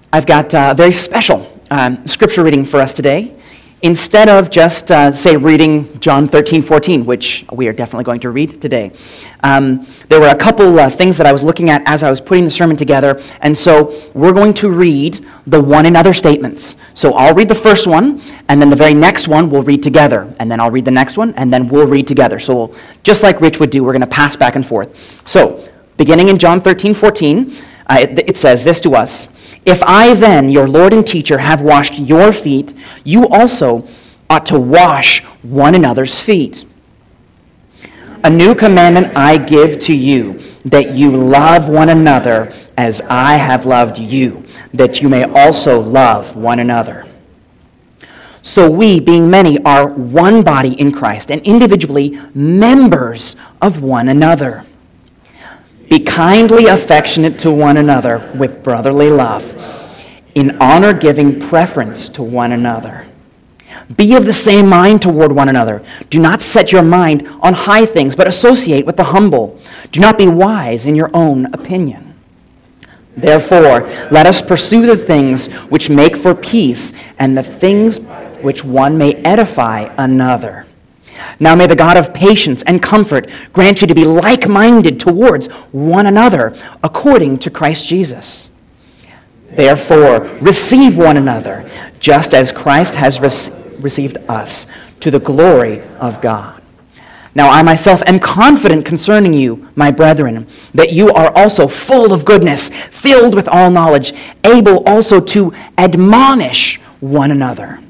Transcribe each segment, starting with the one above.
I've got a very special scripture reading for us today. Instead of just, say, reading John 13:14, which we are definitely going to read today, there were a couple things that I was looking at as I was putting the sermon together, and so we're going to read the one another statements. So I'll read the first one, and then the very next one we'll read together, and then I'll read the next one, and then we'll read together. So we'll, just like Rich would do, we're going to pass back and forth. So, beginning in John 13:14, it says this to us: "If I then, your Lord and teacher, have washed your feet, you also ought to wash one another's feet. A new commandment I give to you, that you love one another as I have loved you, that you may also love one another. So we, being many, are one body in Christ, and individually members of one another. Be kindly affectionate to one another with brotherly love, in honor giving preference to one another. Be of the same mind toward one another. Do not set your mind on high things, but associate with the humble. Do not be wise in your own opinion. Therefore, let us pursue the things which make for peace, and the things which one may edify another. Now may the God of patience and comfort grant you to be like-minded towards one another, according to Christ Jesus. Therefore, receive one another, just as Christ has received us, to the glory of God. Now I myself am confident concerning you, my brethren, that you are also full of goodness, filled with all knowledge, able also to admonish one another.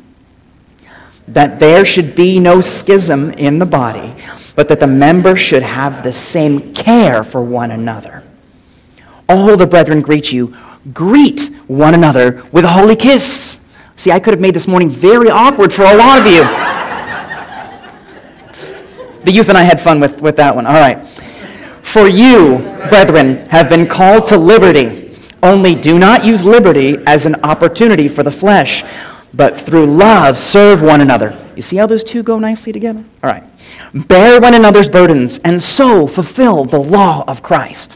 That there should be no schism in the body, but that the members should have the same care for one another. All the brethren greet you. Greet one another with a holy kiss." See, I could have made this morning very awkward for a lot of you. The youth and I had fun with that one. All right. "For you, brethren, have been called to liberty. Only do not use liberty as an opportunity for the flesh, but through love serve one another." You see how those two go nicely together? All right. "Bear one another's burdens, and so fulfill the law of Christ.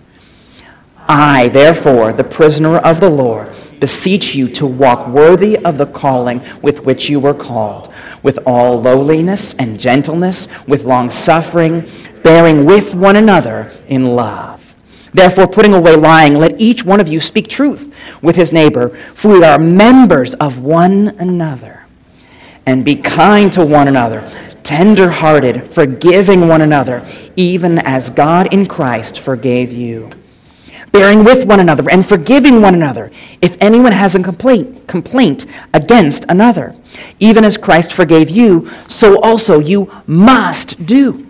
I, therefore, the prisoner of the Lord, beseech you to walk worthy of the calling with which you were called, with all lowliness and gentleness, with long-suffering, bearing with one another in love. Therefore, putting away lying, let each one of you speak truth with his neighbor, for we are members of one another. And be kind to one another, tender-hearted, forgiving one another, even as God in Christ forgave you. Bearing with one another and forgiving one another, if anyone has a complaint against another. Even as Christ forgave you, so also you must do.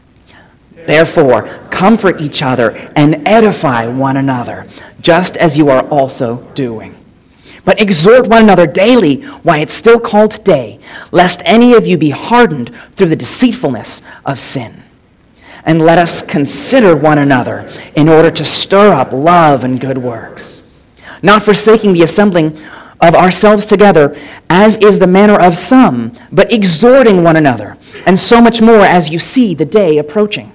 Therefore, comfort each other and edify one another, just as you are also doing. But exhort one another daily while it's still called today, lest any of you be hardened through the deceitfulness of sin. And let us consider one another in order to stir up love and good works, not forsaking the assembling of ourselves together, as is the manner of some, but exhorting one another, and so much more as you see the day approaching.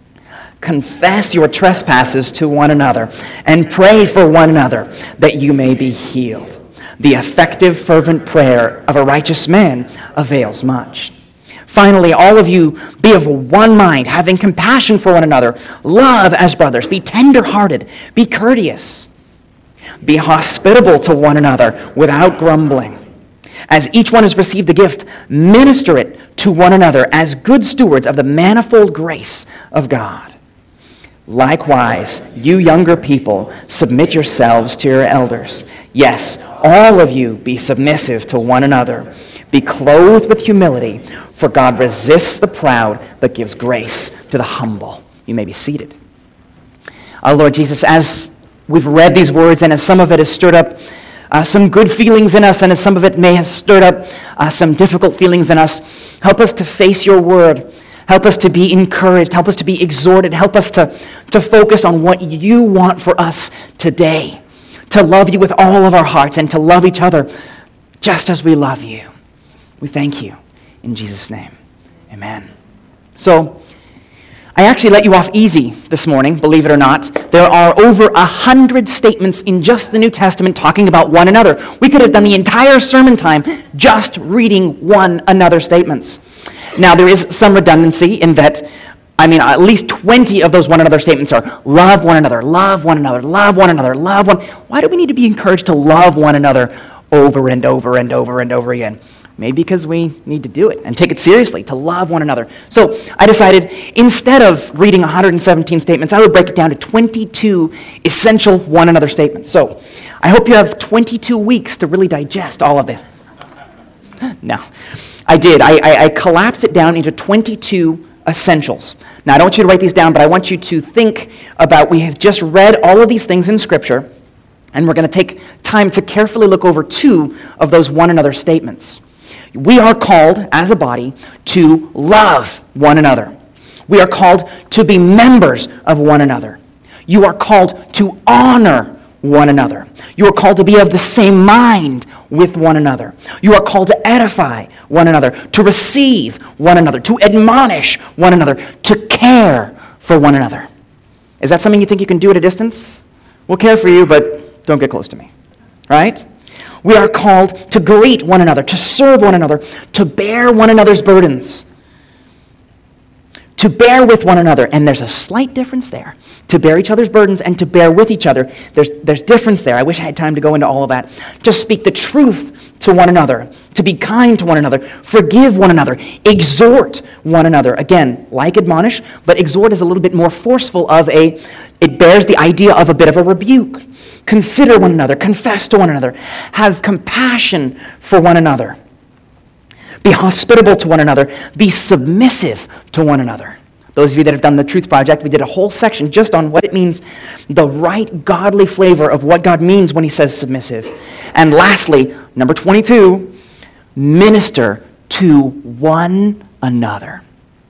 Confess your trespasses to one another, and pray for one another, that you may be healed. The effective, fervent prayer of a righteous man avails much. Finally, all of you be of one mind, having compassion for one another. Love as brothers. Be tender-hearted. Be courteous. Be hospitable to one another without grumbling. As each one has received a gift, minister it to one another as good stewards of the manifold grace of God. Likewise, you younger people, submit yourselves to your elders. Yes, all of you be submissive to one another. Be clothed with humility, for God resists the proud, but gives grace to the humble. You may be seated. Our Lord Jesus, as we've read these words, and as some of it has stirred up some good feelings in us, and as some of it may have stirred up some difficult feelings in us, help us to face your word. Help us to be encouraged. Help us to be exhorted. Help us to focus on what you want for us today. To love you with all of our hearts and to love each other just as we love you. We thank you in Jesus' name. Amen. So, I actually let you off easy this morning, believe it or not. There are over 100 statements in just the New Testament talking about one another. We could have done the entire sermon time just reading one another statements. Now, there is some redundancy in that, at least 20 of those one another statements are love one another, love one another, love one another, love one. Why do we need to be encouraged to love one another over and over and over and over again? Maybe because we need to do it and take it seriously, to love one another. So I decided, instead of reading 117 statements, I would break it down to 22 essential one another statements. So I hope you have 22 weeks to really digest all of this. No, I did. I collapsed it down into 22 essentials. Now, I don't want you to write these down, but I want you to think about, we have just read all of these things in Scripture, and we're going to take time to carefully look over 2 of those one another statements. We are called, as a body, to love one another. We are called to be members of one another. You are called to honor one another. You are called to be of the same mind with one another. You are called to edify one another, to receive one another, to admonish one another, to care for one another. Is that something you think you can do at a distance? We'll care for you, but don't get close to me. Right? We are called to greet one another, to serve one another, to bear one another's burdens, to bear with one another. And there's a slight difference there. To bear each other's burdens and to bear with each other. There's difference there. I wish I had time to go into all of that. To speak the truth to one another, to be kind to one another, forgive one another, exhort one another. Again, like admonish, but exhort is a little bit more forceful it bears the idea of a bit of a rebuke. Consider one another, confess to one another, have compassion for one another, be hospitable to one another, be submissive to one another. Those of you that have done the Truth Project, we did a whole section just on what it means, the right godly flavor of what God means when he says submissive. And lastly, number 22, minister to one another.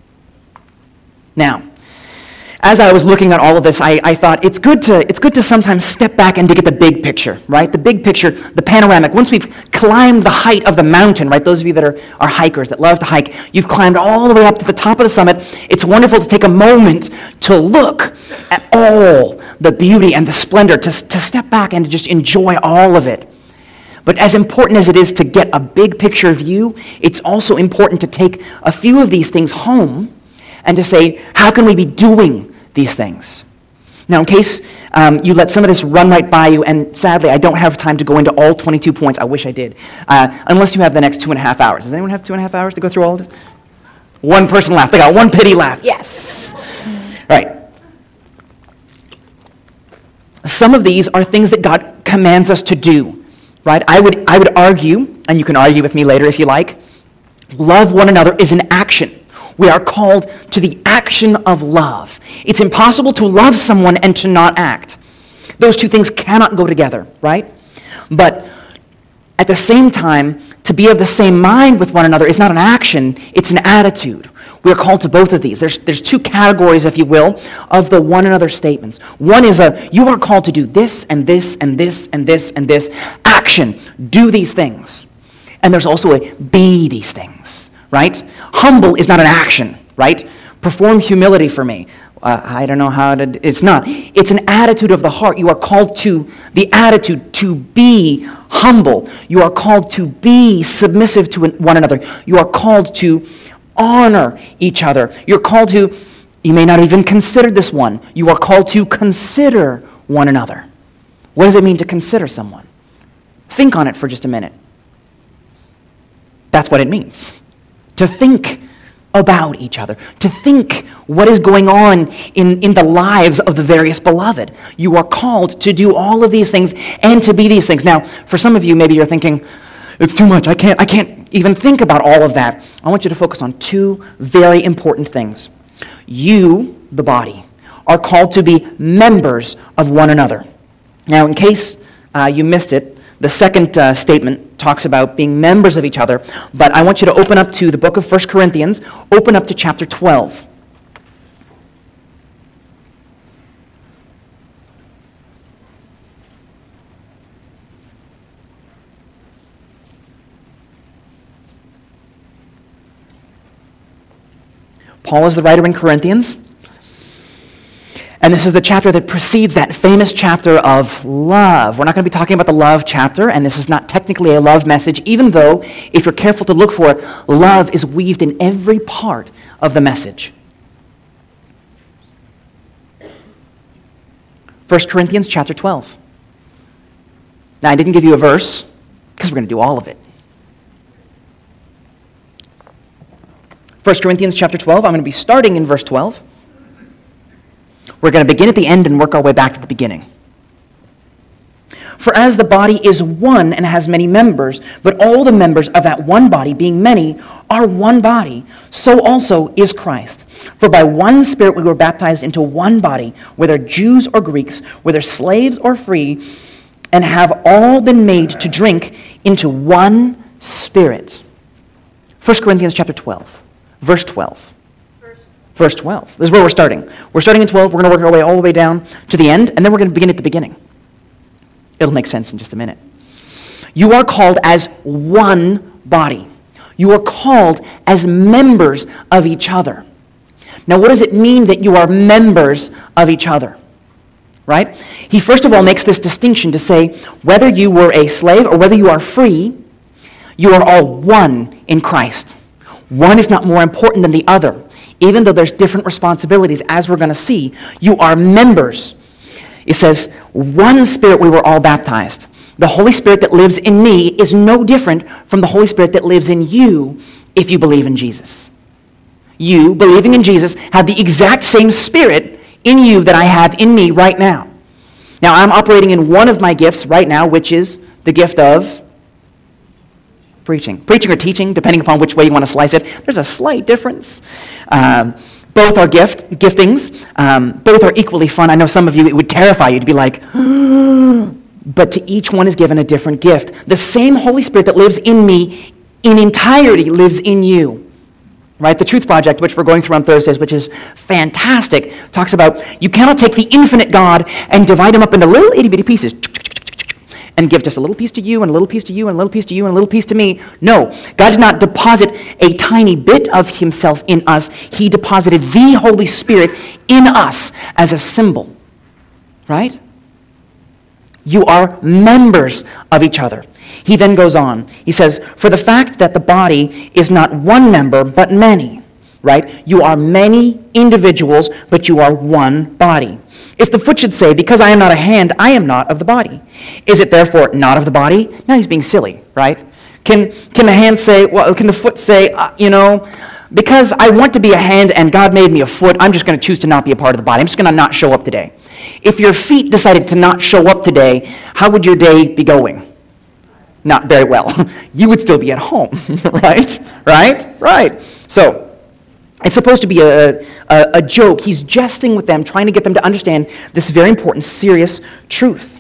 Now, as I was looking at all of this, I thought it's good to sometimes step back and to get the big picture, right? The big picture, the panoramic. Once we've climbed the height of the mountain, right? Those of you that are hikers, that love to hike, you've climbed all the way up to the top of the summit. It's wonderful to take a moment to look at all the beauty and the splendor, to step back and to just enjoy all of it. But as important as it is to get a big picture view, it's also important to take a few of these things home and to say, how can we be doing these things? Now, in case you let some of this run right by you, and sadly, I don't have time to go into all 22 points. I wish I did. Unless you have the next 2.5 hours. Does anyone have 2.5 hours to go through all of this? One person laughed. They got one pity laugh. Yes! Right. Some of these are things that God commands us to do. Right? I would argue, and you can argue with me later if you like, love one another is an action. We are called to the action of love. It's impossible to love someone and to not act. Those two things cannot go together, right? But at the same time, to be of the same mind with one another is not an action, it's an attitude. We are called to both of these. There's 2 categories, if you will, of the one another statements. One is you are called to do this and this and this and this and this. Action, do these things. And there's also a be these things, right? Humble is not an action, right? Perform humility for me. I don't know how to, it's not. It's an attitude of the heart. You are called to the attitude to be humble. You are called to be submissive to one another. You are called to honor each other. You're called to, you may not even consider this one. You are called to consider one another. What does it mean to consider someone? Think on it for just a minute. That's what it means. To think about each other, to think what is going on in the lives of the various beloved. You are called to do all of these things and to be these things. Now, for some of you, maybe you're thinking, it's too much. I can't even think about all of that. I want you to focus on 2 very important things. You, the body, are called to be members of one another. Now, in case you missed it, the second statement talks about being members of each other, but I want you to open up to the book of 1 Corinthians, open up to chapter 12. Paul is the writer in Corinthians, And this is the chapter that precedes that famous chapter of love. We're not going to be talking about the love chapter, and this is not technically a love message, even though, if you're careful to look for it, love is weaved in every part of the message. 1 Corinthians chapter 12. Now, I didn't give you a verse, because we're going to do all of it. 1 Corinthians chapter 12, I'm going to be starting in verse 12. We're going to begin at the end and work our way back to the beginning. For as the body is one and has many members, but all the members of that one body, being many, are one body, so also is Christ. For by one Spirit we were baptized into one body, whether Jews or Greeks, whether slaves or free, and have all been made to drink into one Spirit. 1 Corinthians chapter 12, verse 12. Verse 12. This is where we're starting. We're starting in 12. We're going to work our way all the way down to the end, and then we're going to begin at the beginning. It'll make sense in just a minute. You are called as one body. You are called as members of each other. Now, what does it mean that you are members of each other? Right? He first of all makes this distinction to say whether you were a slave or whether you are free, you are all one in Christ. One is not more important than the other. Even though there's different responsibilities, as we're going to see, you are members. It says, one Spirit we were all baptized. The Holy Spirit that lives in me is no different from the Holy Spirit that lives in you if you believe in Jesus. You, believing in Jesus, have the exact same Spirit in you that I have in me right now. Now, I'm operating in one of my gifts right now, which is the gift of preaching or teaching, depending upon which way you want to slice it. There's a slight difference. Both are giftings. Both are equally fun. I know some of you, it would terrify you to be like, but to each one is given a different gift. The same Holy Spirit that lives in me in entirety lives in you. Right? The Truth Project, which we're going through on Thursdays, which is fantastic, talks about you cannot take the infinite God and divide him up into little itty-bitty pieces and give just a little piece to you, and a little piece to you, and a little piece to you, and a little piece to me. No, God did not deposit a tiny bit of himself in us. He deposited the Holy Spirit in us as a symbol. Right? You are members of each other. He then goes on. He says, for the fact that the body is not one member, but many. Right? You are many individuals, but you are one body. If the foot should say, because I am not a hand, I am not of the body, is it therefore not of the body? Now he's being silly, right? Can the hand say, well, can the foot say, because I want to be a hand and God made me a foot, I'm just going to choose to not be a part of the body. I'm just going to not show up today. If your feet decided to not show up today, how would your day be going? Not very well. You would still be at home, right? Right. So, it's supposed to be a joke. He's jesting with them, trying to get them to understand this very important, serious truth.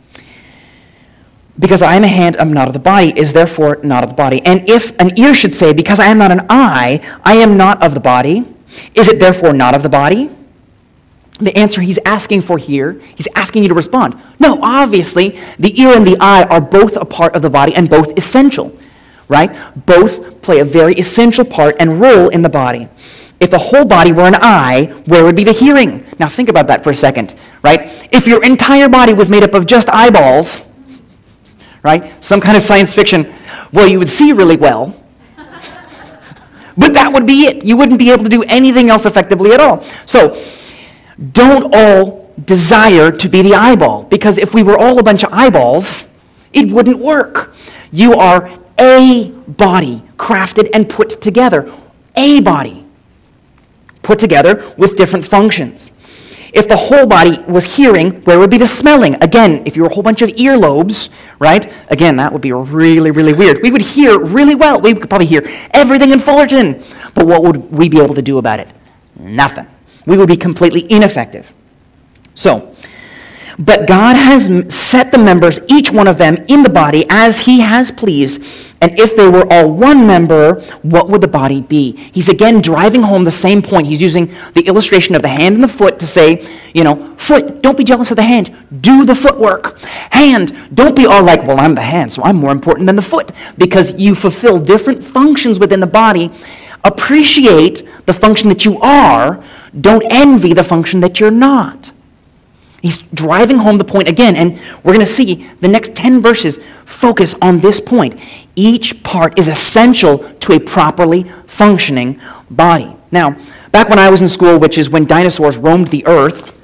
Because I am a hand, I'm not of the body, is therefore not of the body. And if an ear should say, because I am not an eye, I am not of the body, is it therefore not of the body? The answer he's asking for here, he's asking you to respond. No, obviously, the ear and the eye are both a part of the body and both essential. Right? Both play a very essential part and role in the body. If the whole body were an eye, where would be the hearing? Now think about that for a second, right? If your entire body was made up of just eyeballs, right? Some kind of science fiction, well, you would see really well, but that would be it. You wouldn't be able to do anything else effectively at all. So, don't all desire to be the eyeball, because if we were all a bunch of eyeballs, it wouldn't work. You are a body crafted and put together. A body put together with different functions. If the whole body was hearing, where would be the smelling? Again, if you were a whole bunch of earlobes, right? Again, that would be really, really weird. We would hear really well. We could probably hear everything in Fullerton. But what would we be able to do about it? Nothing. We would be completely ineffective. So, but God has set the members, each one of them, in the body as he has pleased. And if they were all one member, what would the body be? He's again driving home the same point. He's using the illustration of the hand and the foot to say, foot, don't be jealous of the hand. Do the footwork. Hand, don't be all like, well, I'm the hand, so I'm more important than the foot. Because you fulfill different functions within the body. Appreciate the function that you are. Don't envy the function that you're not. He's driving home the point again, and we're going to see the next 10 verses focus on this point. Each part is essential to a properly functioning body. Now, back when I was in school, which is when dinosaurs roamed the earth,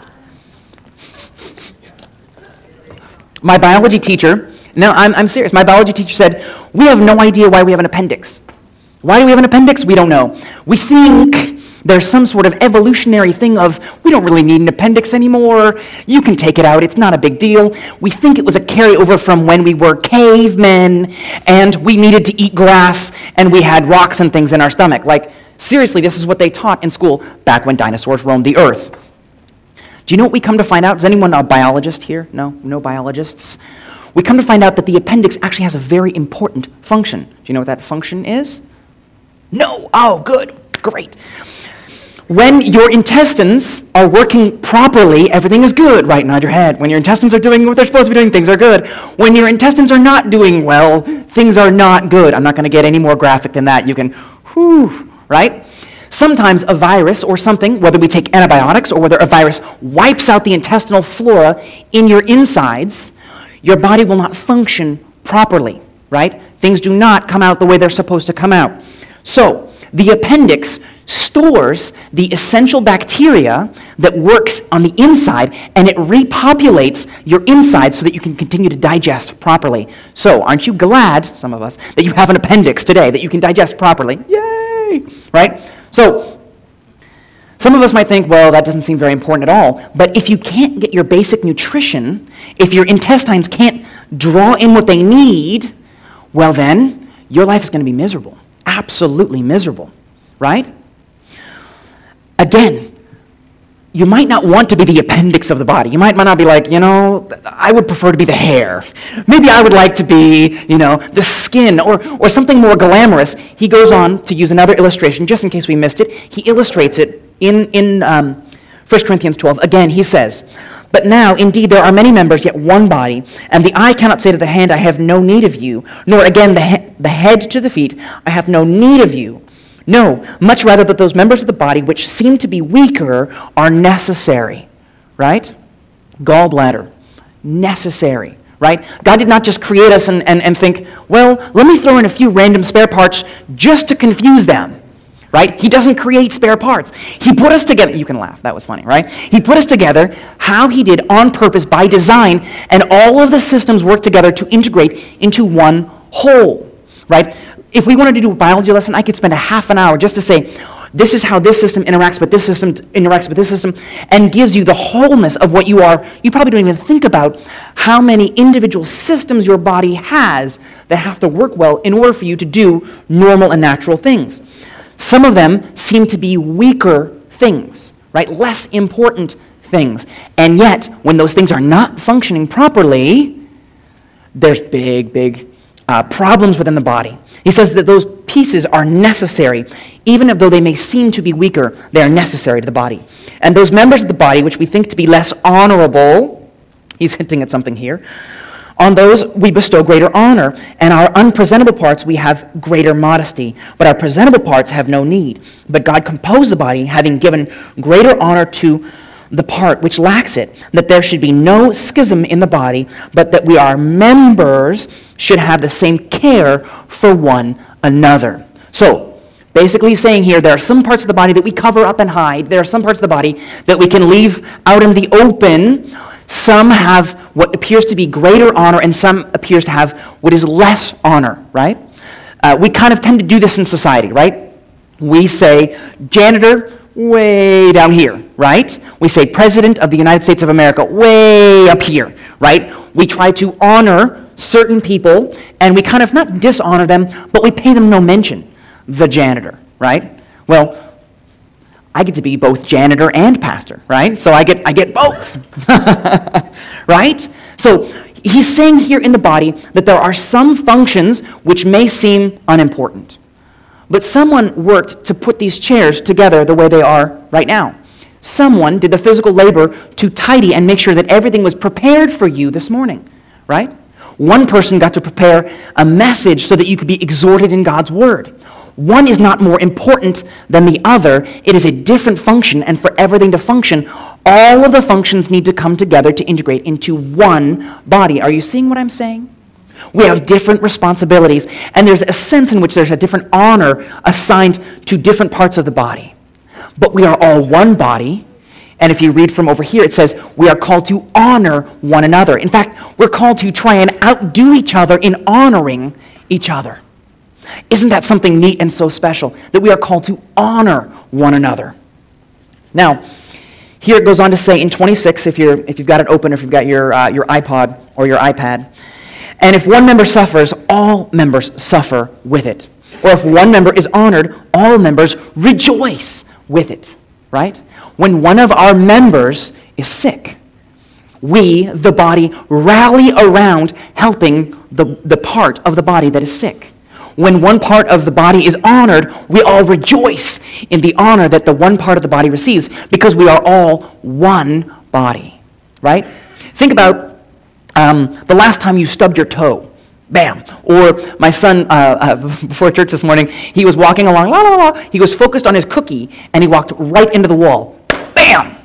my biology teacher, now I'm serious, my biology teacher said, we have no idea why we have an appendix. Why do we have an appendix? We don't know. We think there's some sort of evolutionary thing of, we don't really need an appendix anymore. You can take it out. It's not a big deal. We think it was a carryover from when we were cavemen and we needed to eat grass and we had rocks and things in our stomach. Like, seriously, this is what they taught in school back when dinosaurs roamed the earth. Do you know what we come to find out? Is anyone a biologist here? No biologists? We come to find out that the appendix actually has a very important function. Do you know what that function is? No. Oh, good. Great. When your intestines are working properly, everything is good, right? Nod your head. When your intestines are doing what they're supposed to be doing, things are good. When your intestines are not doing well, things are not good. I'm not going to get any more graphic than that. You can, right? Sometimes a virus or something, whether we take antibiotics or whether a virus wipes out the intestinal flora in your insides, your body will not function properly, right? Things do not come out the way they're supposed to come out. So, the appendix stores the essential bacteria that works on the inside, and it repopulates your inside so that you can continue to digest properly. So, aren't you glad, some of us, that you have an appendix today, that you can digest properly? Yay! Right? So, some of us might think, well, that doesn't seem very important at all, but if you can't get your basic nutrition, if your intestines can't draw in what they need, well then, your life is going to be miserable. Absolutely miserable, right? Again, you might not want to be the appendix of the body. You might not be like, I would prefer to be the hair. Maybe I would like to be, the skin or something more glamorous. He goes on to use another illustration, just in case we missed it. He illustrates it in 1 Corinthians 12. Again, he says, "But now, indeed, there are many members, yet one body. And the eye cannot say to the hand, I have no need of you. Nor again the head to the feet, I have no need of you. No, much rather that those members of the body which seem to be weaker are necessary." Right? Gallbladder. Necessary. Right? God did not just create us and think, well, let me throw in a few random spare parts just to confuse them. Right? He doesn't create spare parts. He put us together. You can laugh. That was funny, right? He put us together how he did on purpose by design, and all of the systems work together to integrate into one whole. Right? If we wanted to do a biology lesson, I could spend a half an hour just to say, this is how this system interacts with this system, and gives you the wholeness of what you are. You probably don't even think about how many individual systems your body has that have to work well in order for you to do normal and natural things. Some of them seem to be weaker things, right? Less important things. And yet, when those things are not functioning properly, there's big problems within the body. He says that those pieces are necessary. Even though they may seem to be weaker, they are necessary to the body. And those members of the body which we think to be less honorable, he's hinting at something here, on those we bestow greater honor, and our unpresentable parts we have greater modesty. But our presentable parts have no need. But God composed the body, having given greater honor to the part which lacks it, that there should be no schism in the body, but that we, our members, should have the same care for one another. So, basically saying here, there are some parts of the body that we cover up and hide. There are some parts of the body that we can leave out in the open. Some have what appears to be greater honor, and some appears to have what is less honor, right? We kind of tend to do this in society, right? We say, janitor, way down here, right? We say President of the United States of America, way up here, right? We try to honor certain people, and we kind of not dishonor them, but we pay them no mention. The janitor, right? Well, I get to be both janitor and pastor, right? So I get both, right? So he's saying here in the body that there are some functions which may seem unimportant. But someone worked to put these chairs together the way they are right now. Someone did the physical labor to tidy and make sure that everything was prepared for you this morning, right? One person got to prepare a message so that you could be exhorted in God's word. One is not more important than the other. It is a different function, and for everything to function, all of the functions need to come together to integrate into one body. Are you seeing what I'm saying? We have different responsibilities, and there's a sense in which there's a different honor assigned to different parts of the body. But we are all one body, and if you read from over here, it says we are called to honor one another. In fact, we're called to try and outdo each other in honoring each other. Isn't that something neat and so special, that we are called to honor one another? Now, here it goes on to say in 26, if you've got it open, if you've got your iPod or your iPad, and if one member suffers, all members suffer with it. Or if one member is honored, all members rejoice with it, right? When one of our members is sick, we, the body, rally around helping the part of the body that is sick. When one part of the body is honored, we all rejoice in the honor that the one part of the body receives because we are all one body, right? Think about the last time you stubbed your toe. Bam. Or my son, before church this morning, he was walking along, la, la, la. He was focused on his cookie, and he walked right into the wall. Bam!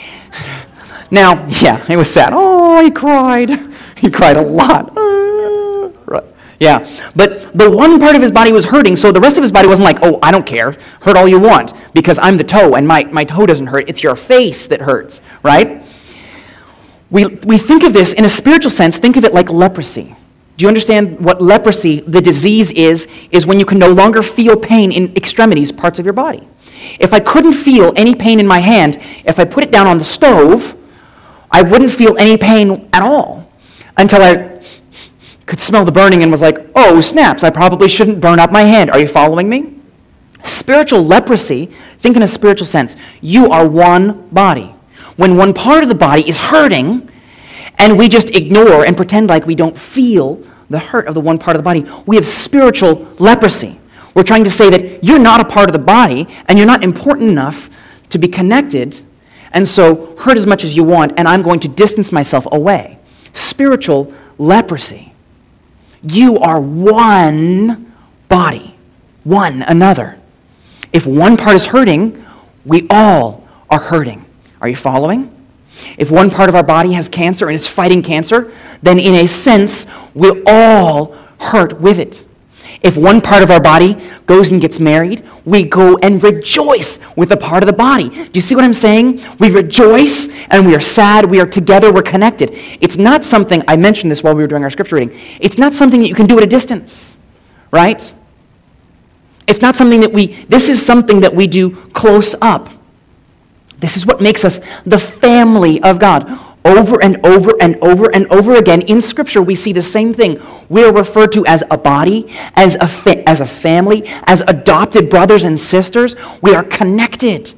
Now, yeah, it was sad. Oh, he cried. He cried a lot. Right. Yeah, but the one part of his body was hurting, so the rest of his body wasn't like, oh, I don't care. Hurt all you want, because I'm the toe, and my toe doesn't hurt. It's your face that hurts, right? We think of this in a spiritual sense. Think of it like leprosy. Do you understand what leprosy, the disease is when you can no longer feel pain in extremities, parts of your body. If I couldn't feel any pain in my hand, if I put it down on the stove, I wouldn't feel any pain at all until I could smell the burning and was like, oh, snaps, I probably shouldn't burn up my hand. Are you following me? Spiritual leprosy, think in a spiritual sense. You are one body. When one part of the body is hurting, and we just ignore and pretend like we don't feel the hurt of the one part of the body, we have spiritual leprosy. We're trying to say that you're not a part of the body, and you're not important enough to be connected, and so hurt as much as you want, and I'm going to distance myself away. Spiritual leprosy. You are one body, one another. If one part is hurting, we all are hurting. Are you following? If one part of our body has cancer and is fighting cancer, then in a sense, we all hurt with it. If one part of our body goes and gets married, we go and rejoice with a part of the body. Do you see what I'm saying? We rejoice and we are sad, we are together, we're connected. It's not something, I mentioned this while we were doing our scripture reading, it's not something that you can do at a distance, right? It's not something this is something that we do close up. This is what makes us the family of God. Over and over and over and over again in Scripture, we see the same thing. We are referred to as a body, as a family, as adopted brothers and sisters. We are connected.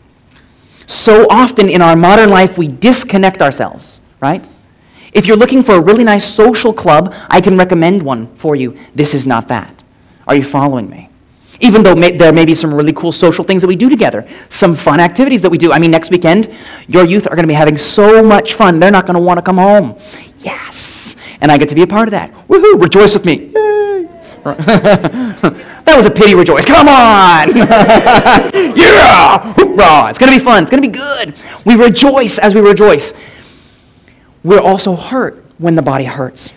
So often in our modern life, we disconnect ourselves, right? If you're looking for a really nice social club, I can recommend one for you. This is not that. Are you following me? Even though there may be some really cool social things that we do together, some fun activities that we do. I mean, next weekend, your youth are going to be having so much fun, they're not going to want to come home. Yes! And I get to be a part of that. Woohoo! Rejoice with me. Yay! That was a pity rejoice. Come on! Yeah! Hoorah! It's going to be fun. It's going to be good. We rejoice as we rejoice. We're also hurt when the body hurts.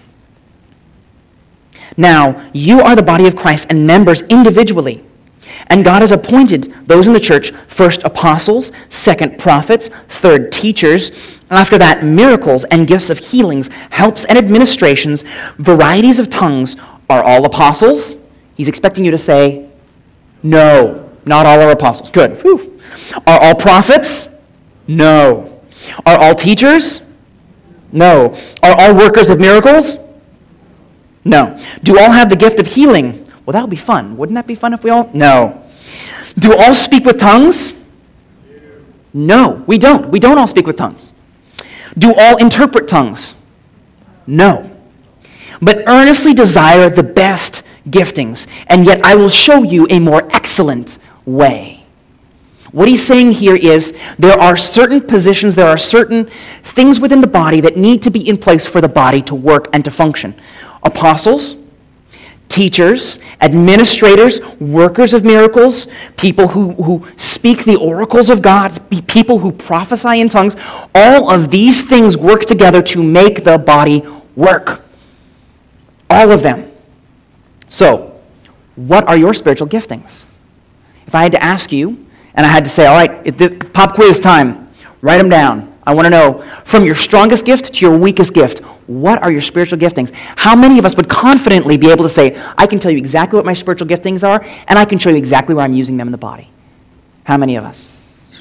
Now, you are the body of Christ and members individually. And God has appointed those in the church, first apostles, second prophets, third teachers, after that miracles and gifts of healings, helps and administrations, varieties of tongues. Are all apostles? He's expecting you to say, no, not all are apostles. Good. Whew. Are all prophets? No. Are all teachers? No. Are all workers of miracles? No. Do all have the gift of healing? Well, that would be fun. Wouldn't that be fun if we all? No. Do all speak with tongues? No, we don't. We don't all speak with tongues. Do all interpret tongues? No. But earnestly desire the best giftings, and yet I will show you a more excellent way. What he's saying here is there are certain positions, there are certain things within the body that need to be in place for the body to work and to function. Apostles, teachers, administrators, workers of miracles, people who speak the oracles of God, people who prophesy in tongues. All of these things work together to make the body work. All of them. So, what are your spiritual giftings? If I had to ask you, and I had to say, all right, pop quiz time, write them down. I want to know, from your strongest gift to your weakest gift, what are your spiritual giftings? How many of us would confidently be able to say, I can tell you exactly what my spiritual giftings are, and I can show you exactly where I'm using them in the body? How many of us?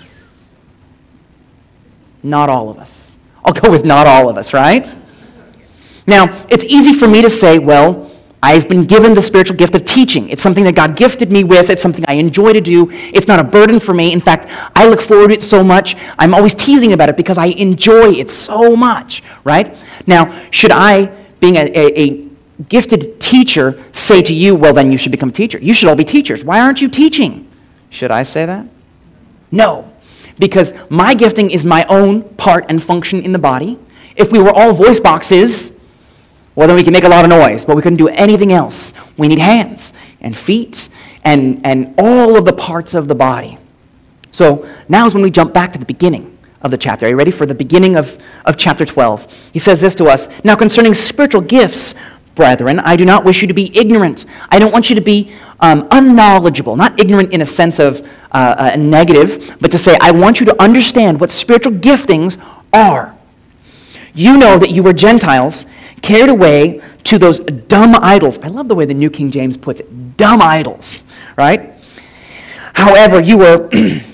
Not all of us. I'll go with not all of us, right? Now, it's easy for me to say, well, I've been given the spiritual gift of teaching. It's something that God gifted me with. It's something I enjoy to do. It's not a burden for me. In fact, I look forward to it so much. I'm always teasing about it because I enjoy it so much, right? Now, should I, being a gifted teacher, say to you, well, then you should become a teacher. You should all be teachers. Why aren't you teaching? Should I say that? No, because my gifting is my own part and function in the body. If we were all voice boxes, well, then we can make a lot of noise, but we couldn't do anything else. We need hands and feet and all of the parts of the body. So now is when we jump back to the beginning of the chapter. Are you ready for the beginning of chapter 12? He says this to us, now concerning spiritual gifts, brethren, I do not wish you to be ignorant. I don't want you to be unknowledgeable, not ignorant in a sense of negative, but to say, I want you to understand what spiritual giftings are. You know that you were Gentiles, carried away to those dumb idols. I love the way the New King James puts it, dumb idols, right? However, you were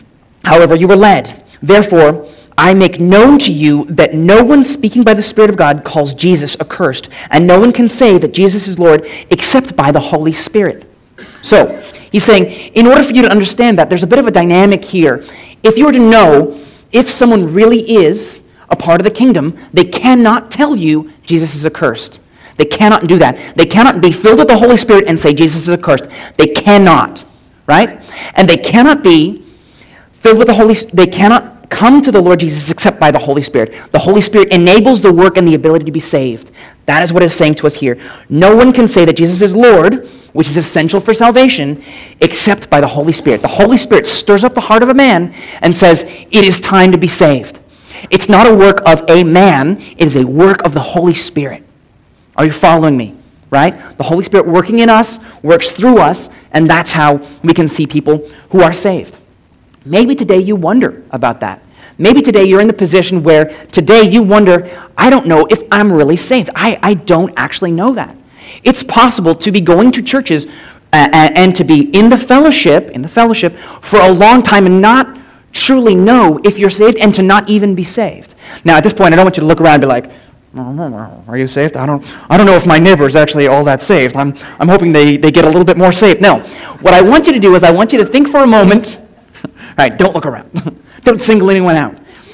led. Therefore, I make known to you that no one speaking by the Spirit of God calls Jesus accursed, and no one can say that Jesus is Lord except by the Holy Spirit. So, he's saying, in order for you to understand that, there's a bit of a dynamic here. If you were to know if someone really is a part of the kingdom, they cannot tell you Jesus is accursed. They cannot do that. They cannot be filled with the Holy Spirit and say Jesus is accursed. They cannot, right? And they cannot be filled with the Holy Spirit. They cannot come to the Lord Jesus except by the Holy Spirit. The Holy Spirit enables the work and the ability to be saved. That is what it's saying to us here. No one can say that Jesus is Lord, which is essential for salvation, except by the Holy Spirit. The Holy Spirit stirs up the heart of a man and says, it is time to be saved. It's not a work of a man, it is a work of the Holy Spirit. Are you following me? Right? The Holy Spirit working in us, works through us, and that's how we can see people who are saved. Maybe today you wonder about that. Maybe today you're in the position where today you wonder, I don't know if I'm really saved. I don't actually know that. It's possible to be going to churches and to be in the fellowship for a long time and not truly know if you're saved and to not even be saved. Now, at this point, I don't want you to look around and be like, are you saved? I don't know if my neighbor is actually all that saved. I'm hoping they get a little bit more saved. No. What I want you to do is I want you to think for a moment. All right, don't look around. Don't single anyone out.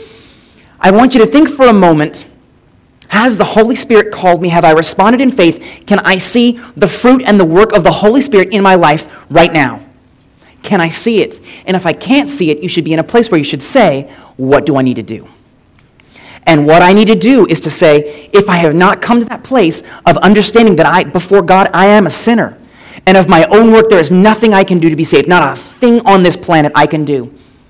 I want you to think for a moment, has the Holy Spirit called me? Have I responded in faith? Can I see the fruit and the work of the Holy Spirit in my life right now? Can I see it? And if I can't see it, you should be in a place where you should say, what do I need to do? And what I need to do is to say, if I have not come to that place of understanding that before God, I am a sinner, and of my own work, there is nothing I can do to be saved, not a thing on this planet I can do,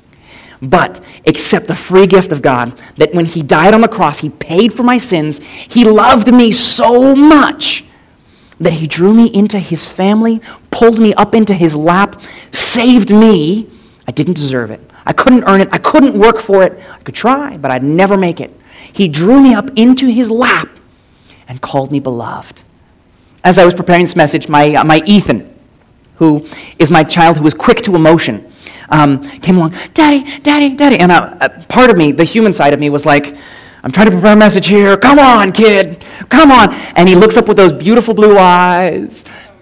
but accept the free gift of God, that when he died on the cross, he paid for my sins, he loved me so much that he drew me into his family, pulled me up into his lap, saved me. I didn't deserve it. I couldn't earn it. I couldn't work for it. I could try, but I'd never make it. He drew me up into his lap and called me beloved. As I was preparing this message, my Ethan, who is my child who is quick to emotion, came along, Daddy, Daddy, Daddy. And part of me, the human side of me, was like, I'm trying to prepare a message here. Come on, kid. Come on. And he looks up with those beautiful blue eyes.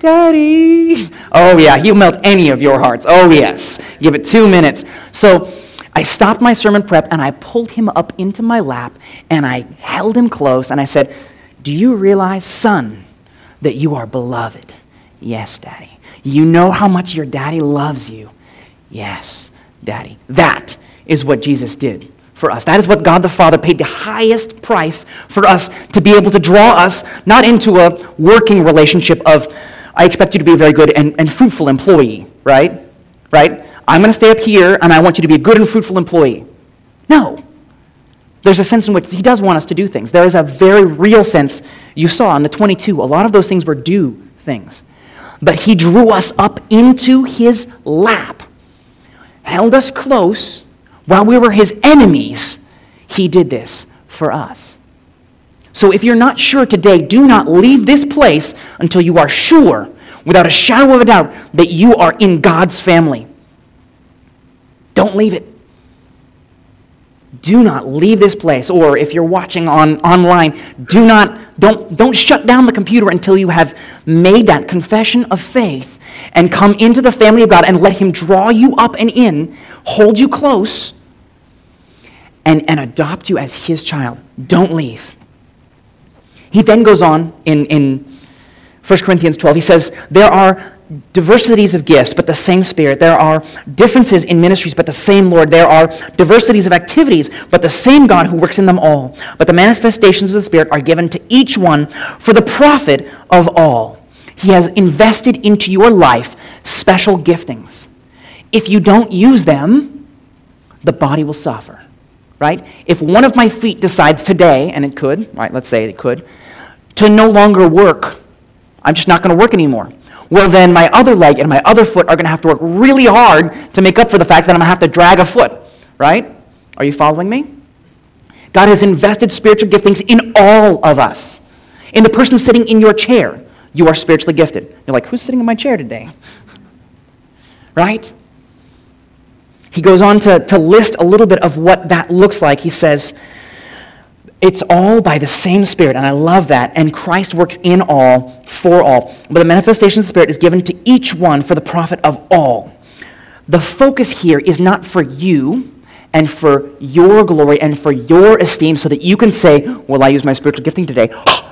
Daddy. Oh, yeah, he'll melt any of your hearts. Oh, yes. Give it 2 minutes. So I stopped my sermon prep, and I pulled him up into my lap, and I held him close, and I said, do you realize, son, that you are beloved? Yes, Daddy. You know how much your daddy loves you? Yes, Daddy. That is what Jesus did for us. That is what God the Father paid the highest price for us, to be able to draw us not into a working relationship of I expect you to be a very good and fruitful employee, right? Right? I'm going to stay up here, and I want you to be a good and fruitful employee. No. There's a sense in which he does want us to do things. There is a very real sense. You saw in the 22, a lot of those things were do things. But he drew us up into his lap, held us close while we were his enemies. He did this for us. So if you're not sure today, do not leave this place until you are sure, without a shadow of a doubt, that you are in God's family. Don't leave it. Do not leave this place. Or if you're watching online, don't shut down the computer until you have made that confession of faith and come into the family of God and let him draw you up and in, hold you close, and adopt you as his child. Don't leave. He then goes on in 1 Corinthians 12. He says, there are diversities of gifts, but the same Spirit. There are differences in ministries, but the same Lord. There are diversities of activities, but the same God who works in them all. But the manifestations of the Spirit are given to each one for the profit of all. He has invested into your life special giftings. If you don't use them, the body will suffer, right? If one of my feet decides today, and it could, right, let's say it could, to no longer work, I'm just not going to work anymore. Well, then my other leg and my other foot are going to have to work really hard to make up for the fact that I'm going to have to drag a foot, right? Are you following me? God has invested spiritual giftings in all of us. In the person sitting in your chair, you are spiritually gifted. You're like, who's sitting in my chair today? Right? He goes on to list a little bit of what that looks like. He says, it's all by the same Spirit, and I love that, and Christ works in all, for all. But the manifestation of the Spirit is given to each one for the profit of all. The focus here is not for you and for your glory and for your esteem so that you can say, well, I used my spiritual gifting today.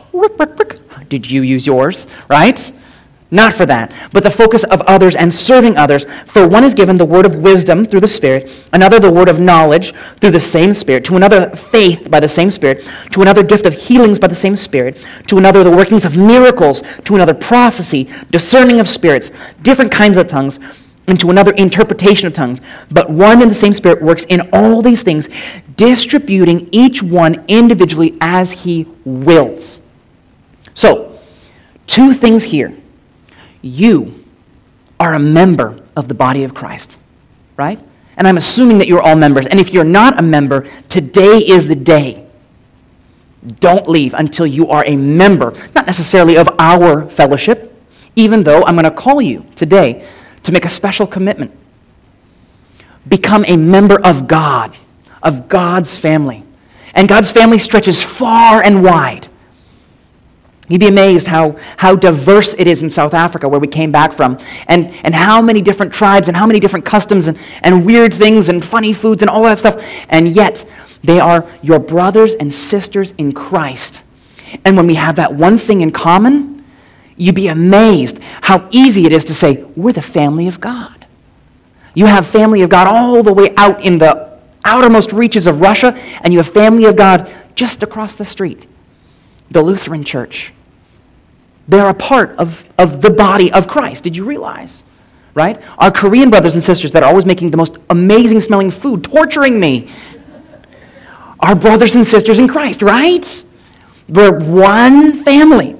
Did you use yours? Right? Not for that, but the focus of others and serving others. For one is given the word of wisdom through the Spirit, another the word of knowledge through the same Spirit, to another faith by the same Spirit, to another gift of healings by the same Spirit, to another the workings of miracles, to another prophecy, discerning of spirits, different kinds of tongues, and to another interpretation of tongues. But one and the same Spirit works in all these things, distributing each one individually as he wills. So, two things here. You are a member of the body of Christ, right? And I'm assuming that you're all members. And if you're not a member, today is the day. Don't leave until you are a member, not necessarily of our fellowship, even though I'm going to call you today to make a special commitment. Become a member of God, of God's family. And God's family stretches far and wide. You'd be amazed how diverse it is in South Africa, where we came back from, and how many different tribes and how many different customs and weird things and funny foods and all that stuff. And yet, they are your brothers and sisters in Christ. And when we have that one thing in common, you'd be amazed how easy it is to say, we're the family of God. You have family of God all the way out in the outermost reaches of Russia, and you have family of God just across the street, the Lutheran Church. They're a part of the body of Christ. Did you realize? Right? Our Korean brothers and sisters that are always making the most amazing smelling food, torturing me, are brothers and sisters in Christ, right? We're one family.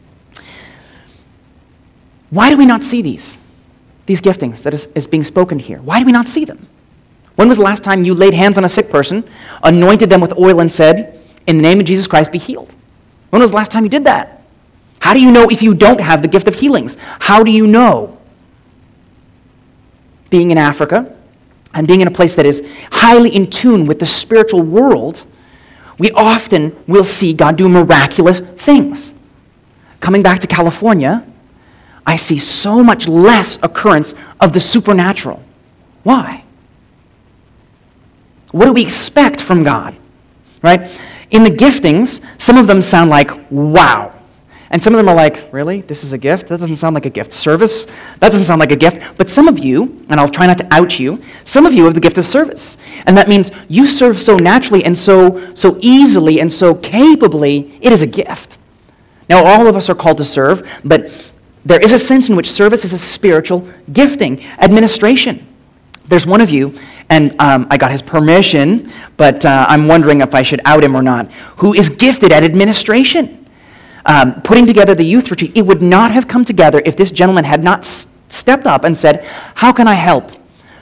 Why do we not see these giftings that is being spoken here? Why do we not see them? When was the last time you laid hands on a sick person, anointed them with oil, and said, in the name of Jesus Christ, be healed? When was the last time you did that? How do you know if you don't have the gift of healings? How do you know? Being in Africa and being in a place that is highly in tune with the spiritual world, we often will see God do miraculous things. Coming back to California, I see so much less occurrence of the supernatural. Why? What do we expect from God? Right? In the giftings, some of them sound like, wow. And some of them are like, really? This is a gift? That doesn't sound like a gift. Service? That doesn't sound like a gift. But some of you, and I'll try not to out you, some of you have the gift of service. And that means you serve so naturally and so easily and so capably, it is a gift. Now, all of us are called to serve, but there is a sense in which service is a spiritual gifting. Administration. There's one of you, and I got his permission, but I'm wondering if I should out him or not, who is gifted at administration. Putting together the youth retreat, it would not have come together if this gentleman had not stepped up and said, how can I help?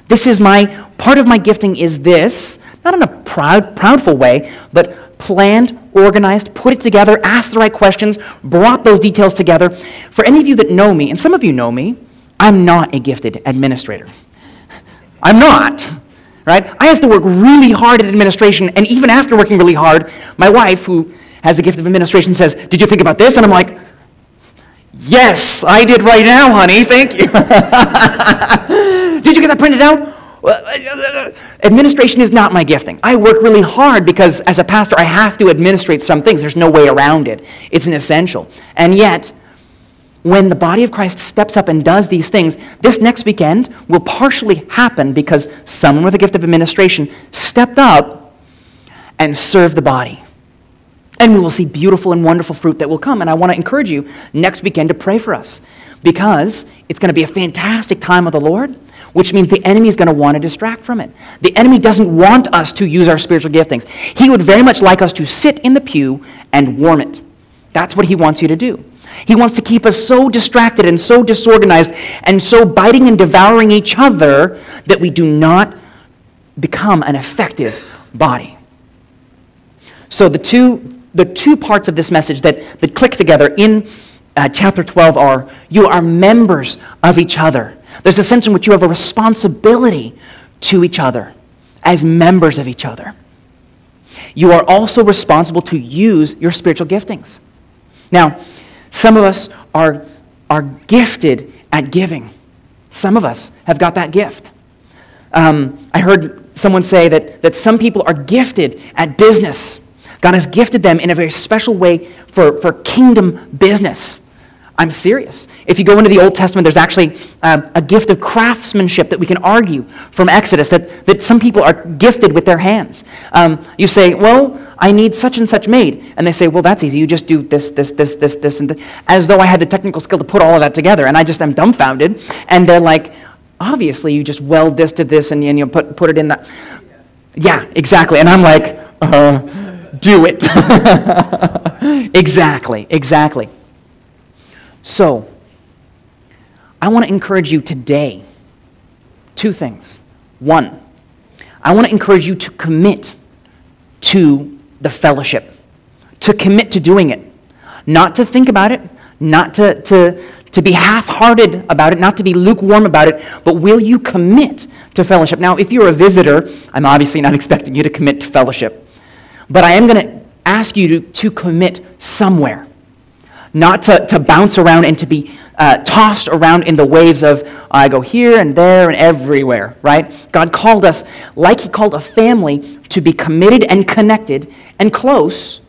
Part of my gifting is this, not in a proudful way, but planned, organized, put it together, asked the right questions, brought those details together. For any of you that know me, and some of you know me, I'm not a gifted administrator. I'm not, right? I have to work really hard at administration, and even after working really hard, my wife, who has the gift of administration, says, did you think about this? And I'm like, yes, I did right now, honey, thank you. Did you get that printed out? Administration is not my gifting. I work really hard because as a pastor, I have to administrate some things. There's no way around it. It's an essential. And yet, when the body of Christ steps up and does these things, this next weekend will partially happen because someone with a gift of administration stepped up and served the body. And we will see beautiful and wonderful fruit that will come. And I want to encourage you next weekend to pray for us because it's going to be a fantastic time of the Lord, which means the enemy is going to want to distract from it. The enemy doesn't want us to use our spiritual giftings. He would very much like us to sit in the pew and warm it. That's what he wants you to do. He wants to keep us so distracted and so disorganized and so biting and devouring each other that we do not become an effective body. So the two parts of this message that click together in chapter 12 are, you are members of each other. There's a sense in which you have a responsibility to each other as members of each other. You are also responsible to use your spiritual giftings. Now, some of us are gifted at giving. Some of us have got that gift. I heard someone say that some people are gifted at business. God has gifted them in a very special way for kingdom business. I'm serious. If you go into the Old Testament, there's actually a gift of craftsmanship that we can argue from Exodus, that some people are gifted with their hands. You say, well, I need such and such made. And they say, well, that's easy. You just do this, and this. As though I had the technical skill to put all of that together. And I just am dumbfounded. And they're like, obviously, you just weld this to this and you put it in that. Yeah, exactly. And I'm like, do it. Exactly. So, I want to encourage you today, two things. One, I want to encourage you to commit to the fellowship, to commit to doing it, not to think about it, not to be half-hearted about it, not to be lukewarm about it, but will you commit to fellowship? Now, if you're a visitor, I'm obviously not expecting you to commit to fellowship, but I am going to ask you to commit somewhere. Not to bounce around and to be tossed around in the waves of, I go here and there and everywhere, right? God called us, like he called a family, to be committed and connected and close.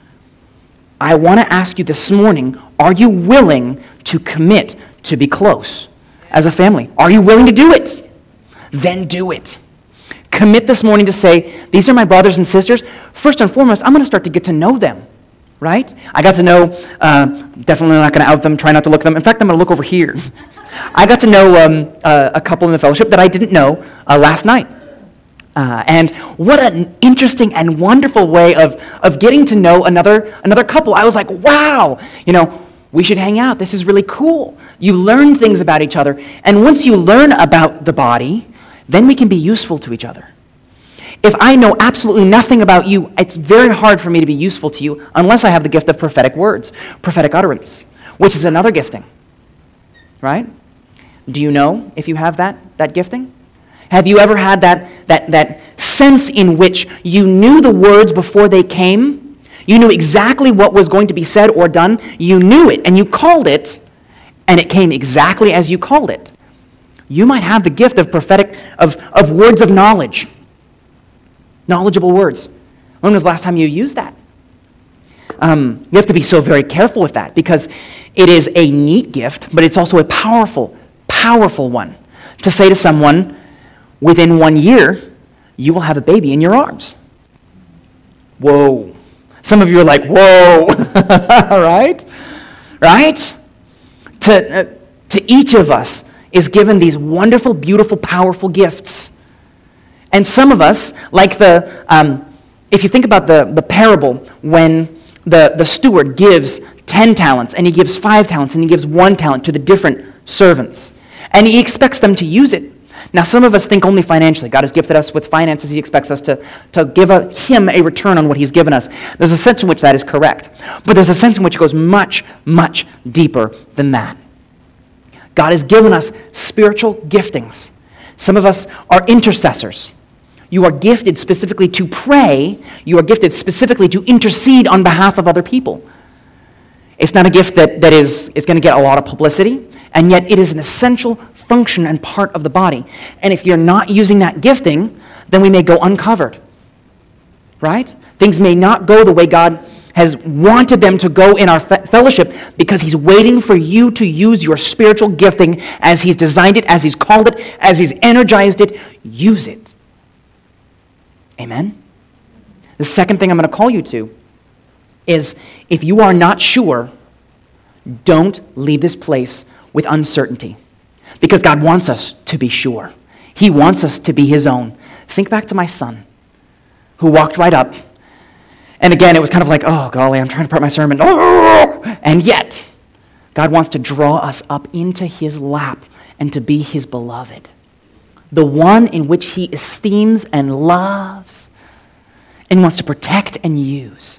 I want to ask you this morning, are you willing to commit to be close as a family? Are you willing to do it? Then do it. Commit this morning to say, these are my brothers and sisters. First and foremost, I'm going to start to get to know them. Right? I got to know, definitely not going to out them, try not to look at them. In fact, I'm going to look over here. I got to know a couple in the fellowship that I didn't know last night. And what an interesting and wonderful way of getting to know another couple. I was like, wow, we should hang out. This is really cool. You learn things about each other. And once you learn about the body, then we can be useful to each other. If I know absolutely nothing about you, it's very hard for me to be useful to you unless I have the gift of prophetic words, prophetic utterance, which is another gifting, right? Do you know if you have that gifting? Have you ever had that sense in which you knew the words before they came? You knew exactly what was going to be said or done. You knew it, and you called it, and it came exactly as you called it. You might have the gift of prophetic, of words of knowledge. Knowledgeable words. When was the last time you used that? You have to be so very careful with that because it is a neat gift, but it's also a powerful, powerful one. To say to someone, within 1 year, you will have a baby in your arms. Whoa. Some of you are like, whoa. Right? To each of us is given these wonderful, beautiful, powerful gifts. And some of us, like if you think about the parable when the steward gives 10 talents and he gives 5 talents and he gives 1 talent to the different servants. And he expects them to use it. Now, some of us think only financially. God has gifted us with finances. He expects us to give him a return on what he's given us. There's a sense in which that is correct. But there's a sense in which it goes much, much deeper than that. God has given us spiritual giftings. Some of us are intercessors. You are gifted specifically to pray. You are gifted specifically to intercede on behalf of other people. It's not a gift that is going to get a lot of publicity, and yet it is an essential function and part of the body. And if you're not using that gifting, then we may go uncovered, right? Things may not go the way God has wanted them to go in our fellowship because he's waiting for you to use your spiritual gifting as he's designed it, as he's called it, as he's energized it. Use it. Amen? The second thing I'm going to call you to is if you are not sure, don't leave this place with uncertainty. Because God wants us to be sure. He wants us to be his own. Think back to my son who walked right up. And again, it was kind of like, oh, golly, I'm trying to prep my sermon. And yet, God wants to draw us up into his lap and to be his beloved. The one in which he esteems and loves and wants to protect and use.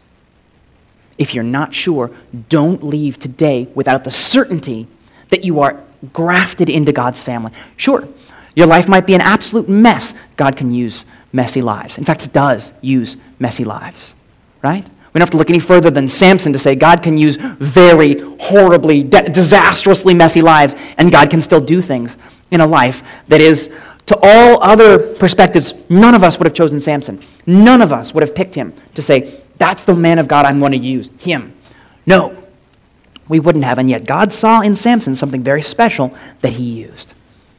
If you're not sure, don't leave today without the certainty that you are grafted into God's family. Sure, your life might be an absolute mess. God can use messy lives. In fact, he does use messy lives, right? We don't have to look any further than Samson to say God can use very horribly, disastrously messy lives, and God can still do things in a life that is, to all other perspectives, none of us would have chosen Samson. None of us would have picked him to say, that's the man of God I'm going to use, him. No, we wouldn't have, and yet God saw in Samson something very special that he used.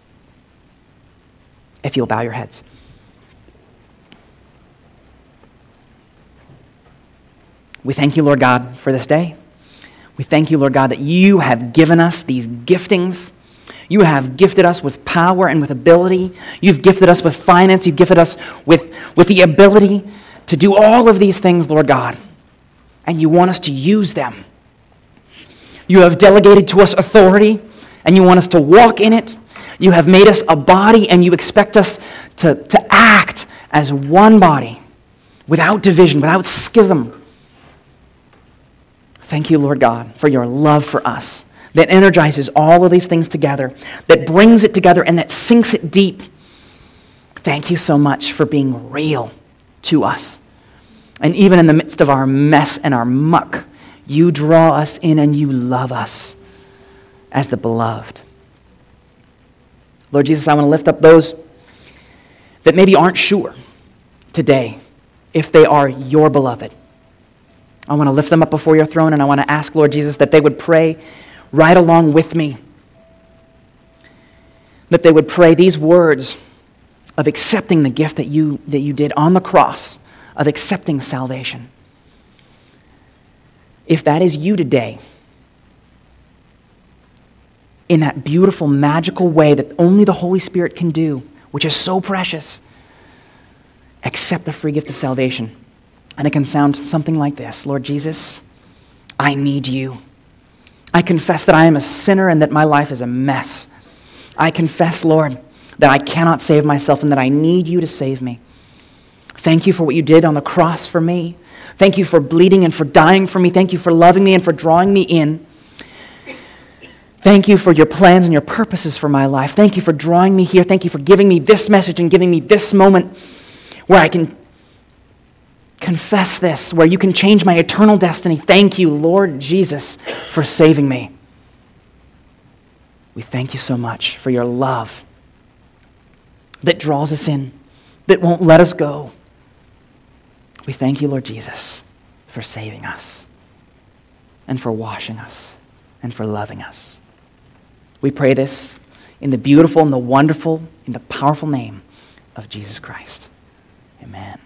If you'll bow your heads. We thank you, Lord God, for this day. We thank you, Lord God, that you have given us these giftings. You have gifted us with power and with ability. You've gifted us with finance. You've gifted us with the ability to do all of these things, Lord God. And you want us to use them. You have delegated to us authority, and you want us to walk in it. You have made us a body, and you expect us to act as one body, without division, without schism. Thank you, Lord God, for your love for us that energizes all of these things together, that brings it together, and that sinks it deep. Thank you so much for being real to us. And even in the midst of our mess and our muck, you draw us in and you love us as the beloved. Lord Jesus, I want to lift up those that maybe aren't sure today if they are your beloved. I want to lift them up before your throne, and I want to ask, Lord Jesus, that they would pray right along with me. That they would pray these words of accepting the gift that you did on the cross, of accepting salvation. If that is you today, in that beautiful, magical way that only the Holy Spirit can do, which is so precious, accept the free gift of salvation. And it can sound something like this: Lord Jesus, I need you. I confess that I am a sinner and that my life is a mess. I confess, Lord, that I cannot save myself and that I need you to save me. Thank you for what you did on the cross for me. Thank you for bleeding and for dying for me. Thank you for loving me and for drawing me in. Thank you for your plans and your purposes for my life. Thank you for drawing me here. Thank you for giving me this message and giving me this moment where I can confess this, where you can change my eternal destiny. Thank you, Lord Jesus, for saving me. We thank you so much for your love that draws us in, that won't let us go. We thank you, Lord Jesus, for saving us and for washing us and for loving us. We pray this in the beautiful and the wonderful, in the powerful name of Jesus Christ. Amen.